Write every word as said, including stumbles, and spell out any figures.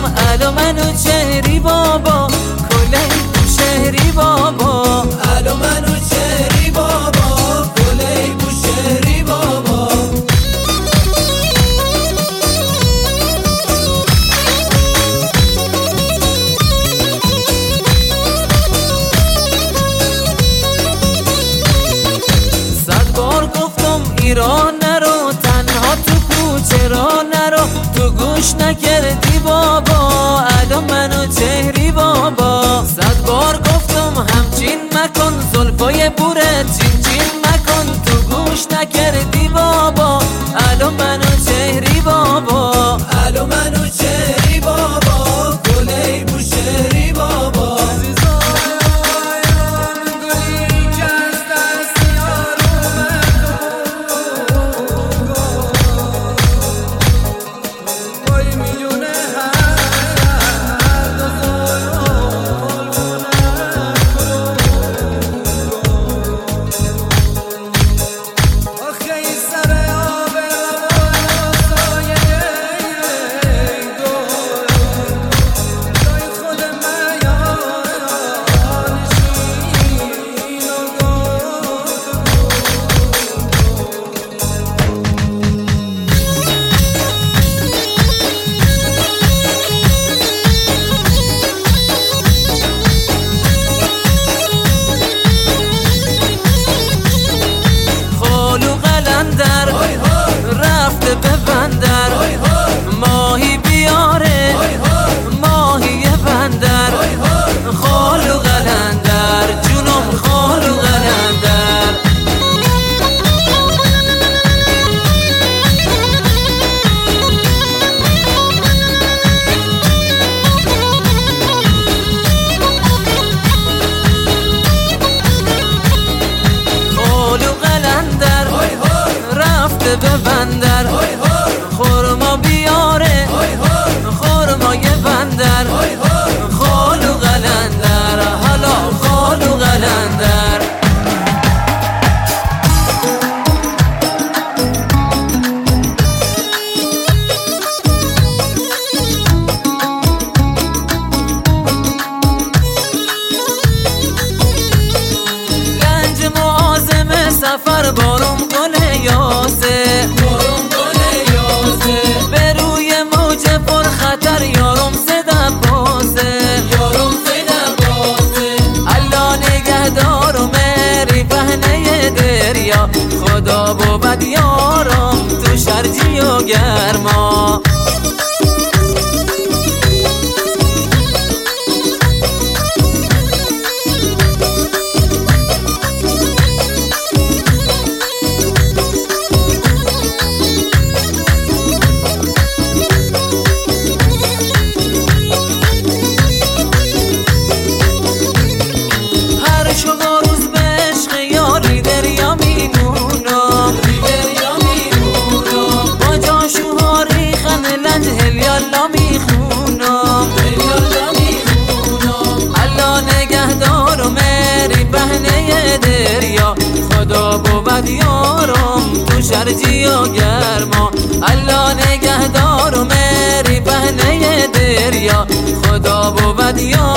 الو منو چهری بابا کله بوشهری بابا الو منو چهری بابا کله بوشهری بابا صد بار گفتم ایران نرو تنها تو کوچه را نرو تو گوش نکردی بابا الو منو چهری بابا صد بار گفتم همچین مکن زلفای بوره چین چین مکن تو گوش نکردی بابا الو منو چهری بابا الو منو چهری بابا کله بوشهری بابا رفته به بندر ماهی بیاره ماهی بندر خالو قلندر جونم خالو قلندر خالو قلندر رفته به بندر خورما بیاره خورمای بندر خالو قلندر حالا خالو قلندر گنج معاظم سفر بارم گل یاسه به روی موج پر خطر یارم زده بازه الله نگهدار و مری پهنه دریا خدا بود یارم تو شرجی و گرما دریا خدا بود یارم تو شرجی و گرما الله نگهدار و مری پهنه دریا خدا بود یارم